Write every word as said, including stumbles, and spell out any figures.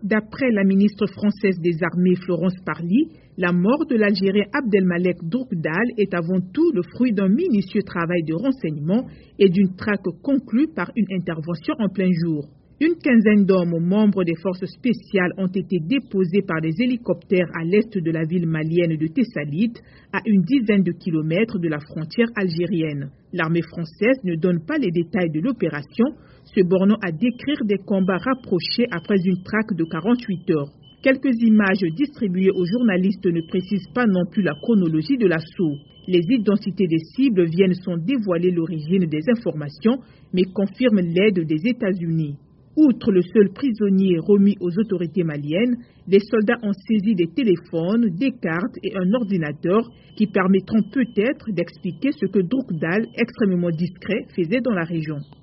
D'après la ministre française des Armées Florence Parly, la mort de l'Algérien Abdelmalek Droukdal est avant tout le fruit d'un minutieux travail de renseignement et d'une traque conclue par une intervention en plein jour. Une quinzaine d'hommes membres des forces spéciales ont été déposés par des hélicoptères à l'est de la ville malienne de Tessalite, à une dizaine de kilomètres de la frontière algérienne. L'armée française ne donne pas les détails de l'opération, se bornant à décrire des combats rapprochés après une traque de quarante-huit heures. Quelques images distribuées aux journalistes ne précisent pas non plus la chronologie de l'assaut. Les identités des cibles viennent sans dévoiler l'origine des informations, mais confirment l'aide des États-Unis. Outre le seul prisonnier remis aux autorités maliennes, les soldats ont saisi des téléphones, des cartes et un ordinateur qui permettront peut-être d'expliquer ce que Droukdal, extrêmement discret, faisait dans la région.